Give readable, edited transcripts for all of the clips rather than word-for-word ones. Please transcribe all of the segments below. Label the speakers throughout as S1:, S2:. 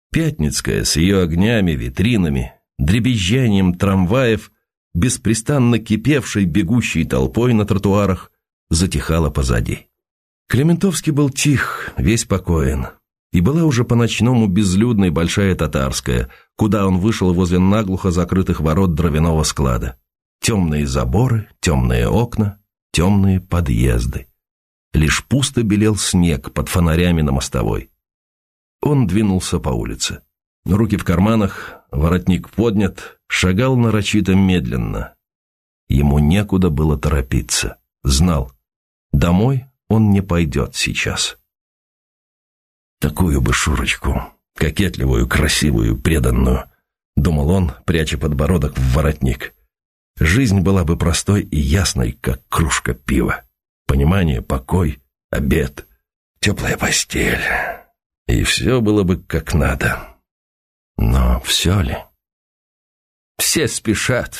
S1: Пятницкая с ее огнями, витринами, дребезжанием трамваев, беспрестанно кипевшей бегущей толпой на тротуарах, затихала позади. Клементовский был тих, весь покоен. И была уже по-ночному безлюдной Большая Татарская, куда он вышел возле наглухо закрытых ворот дровяного склада. Темные заборы, темные окна, темные подъезды. Лишь пусто белел снег под фонарями на мостовой. Он двинулся по улице. Руки в карманах, воротник поднят, шагал нарочито медленно. Ему некуда было торопиться. Знал, домой он не пойдет сейчас. Такую бы Шурочку, кокетливую, красивую, преданную, думал он, пряча подбородок в воротник. Жизнь была бы простой и ясной, как кружка пива. Понимание, покой, обед, теплая постель. И все было бы как надо. Но все ли? Все спешат,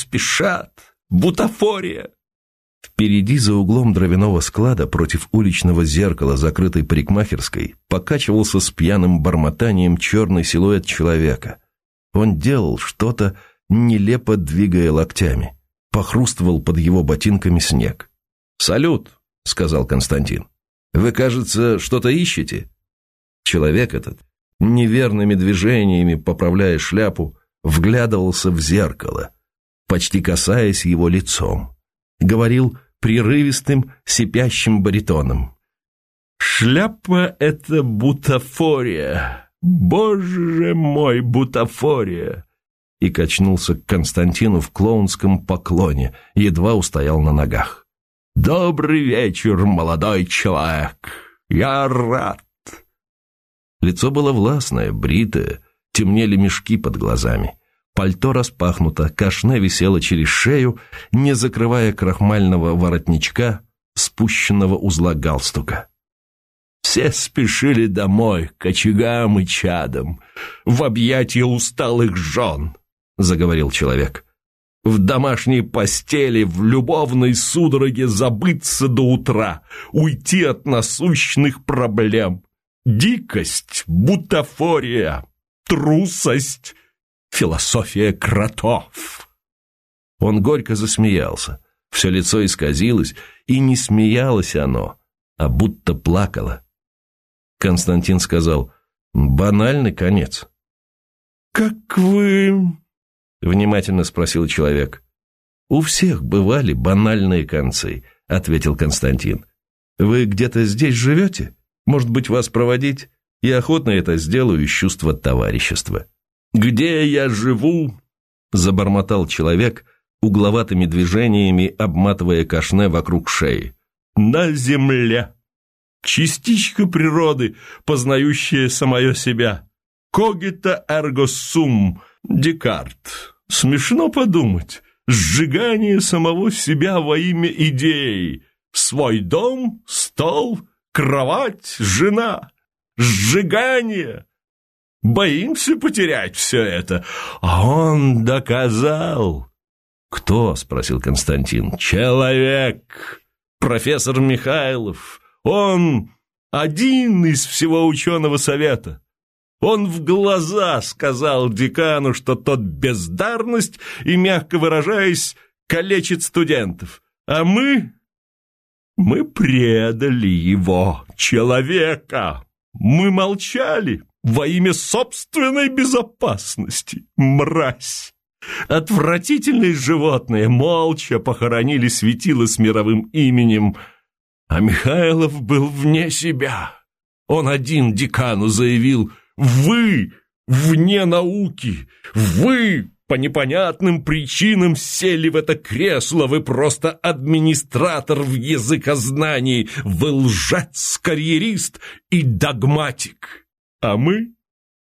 S1: бутафория. Впереди, за углом дровяного склада, против уличного зеркала, закрытой парикмахерской, покачивался с пьяным бормотанием черный силуэт человека. Он делал что-то, нелепо двигая локтями. Похрустывал под его ботинками снег. «Салют», — сказал Константин. «Вы, кажется, что-то ищете?» Человек этот, неверными движениями поправляя шляпу, вглядывался в зеркало, почти касаясь его лицом. Говорил прерывистым, сипящим баритоном. «Шляпа — это бутафория! Боже мой, бутафория!» И качнулся к Константину в клоунском поклоне, едва устоял на ногах. «Добрый вечер, молодой человек! Я рад!» Лицо было властное, бритое, темнели мешки под глазами. Пальто распахнуто, кашне висело через шею, не закрывая крахмального воротничка, спущенного узла галстука. «Все спешили домой, к очагам и чадам, в объятия усталых жен», — заговорил человек. «В домашней постели, в любовной судороге забыться до утра, уйти от насущных проблем. Дикость, бутафория, трусость, философия кротов». Он горько засмеялся. Все лицо исказилось, и не смеялось оно, а будто плакало. Константин сказал: «Банальный конец». «Как вы...» — внимательно спросил человек. «У всех бывали банальные концы», — ответил Константин. «Вы где-то здесь живете? Может быть, вас проводить? Я охотно это сделаю из чувства товарищества». «Где я живу?» — забормотал человек, угловатыми движениями обматывая кашне вокруг шеи. «На земле. Частичка природы, познающая самое себя. Когито эрго сум, Декарт. Смешно подумать. Сжигание самого себя во имя идеи. Свой дом, стол, кровать, жена. Сжигание. Боимся потерять все это. А он доказал». «Кто?» — спросил Константин. «Человек. Профессор Михайлов. Он один из всего ученого совета. Он в глаза сказал декану, что тот бездарность и, мягко выражаясь, калечит студентов. А мы предали его, человека. Мы молчали во имя собственной безопасности. Мразь! Отвратительные животные молча похоронили светило с мировым именем. А Михайлов был вне себя. Он один декану заявил: «Вы вне науки, вы по непонятным причинам сели в это кресло, вы просто администратор в языкознании, вы лжец, карьерист и догматик. А мы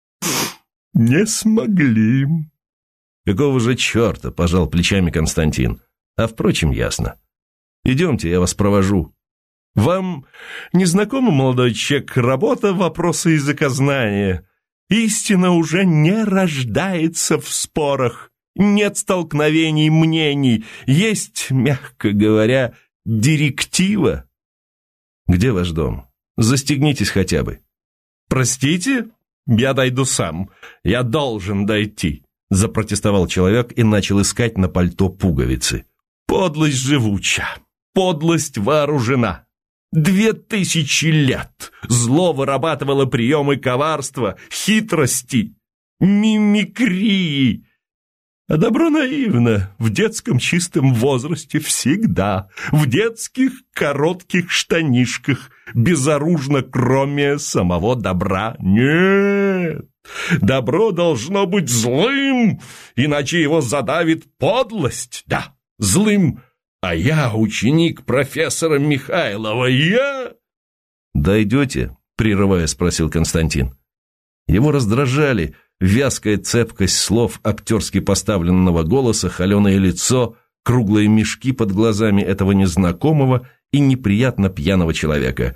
S1: не смогли». «Какого же черта?» – пожал плечами Константин. «А впрочем, ясно. Идемте, я вас провожу». «Вам не знакома, молодой человек, работа вопроса языкознания? Истина уже не рождается в спорах, нет столкновений мнений, есть, мягко говоря, директива». «Где ваш дом? Застегнитесь хотя бы». «Простите?» я дойду сам. Я должен дойти», — запротестовал человек и начал искать на пальто пуговицы. «Подлость живуча, подлость вооружена. 2000 лет зло вырабатывало приемы коварства, хитрости, мимикрии. А добро наивно в детском чистом возрасте всегда, в детских коротких штанишках, безоружно, кроме самого добра. Нет, добро должно быть злым, иначе его задавит подлость. Да, злым. А я ученик профессора Михайлова, я...» «Дойдете?» — прерывая, спросил Константин. Его раздражали вязкая цепкость слов, актерски поставленного голоса, холеное лицо, круглые мешки под глазами этого незнакомого и неприятно пьяного человека.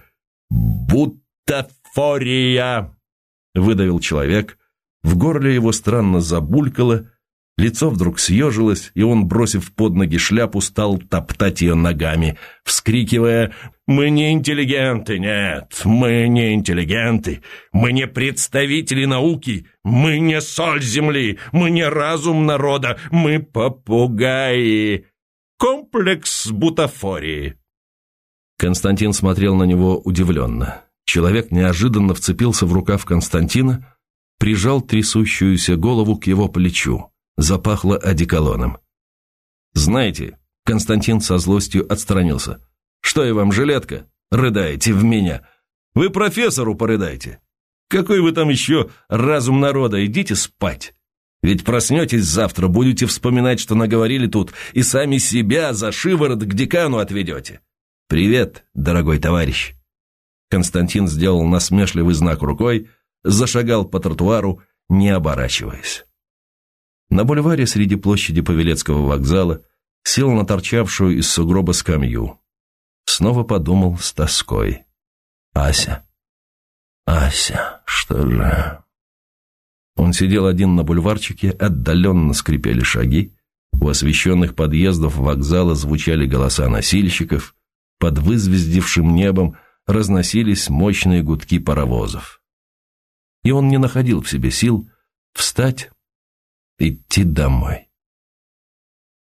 S1: «Бутафория!» — выдавил человек. В горле его странно забулькало, лицо вдруг съежилось, и он, бросив под ноги шляпу, стал топтать ее ногами, вскрикивая: «Мы не интеллигенты, нет, мы не интеллигенты, мы не представители науки, мы не соль земли, мы не разум народа, мы попугаи. Комплекс бутафории». Константин смотрел на него удивленно. Человек неожиданно вцепился в рукав Константина, прижал трясущуюся голову к его плечу. Запахло одеколоном. «Знаете», — Константин со злостью отстранился, «что я вам, жилетка? Рыдаете в меня. Вы профессору порыдайте. Какой вы там еще разум народа, идите спать. Ведь проснетесь завтра, будете вспоминать, что наговорили тут, и сами себя за шиворот к декану отведете. Привет, дорогой товарищ». Константин сделал насмешливый знак рукой, зашагал по тротуару, не оборачиваясь. На бульваре среди площади Павелецкого вокзала сел на торчавшую из сугроба скамью. Снова подумал с тоской: «Ася, Ася, что же?» Он сидел один на бульварчике, отдаленно скрипели шаги, у освещенных подъездов вокзала звучали голоса носильщиков, под вызвездившим небом разносились мощные гудки паровозов. И он не находил в себе сил встать, идти домой.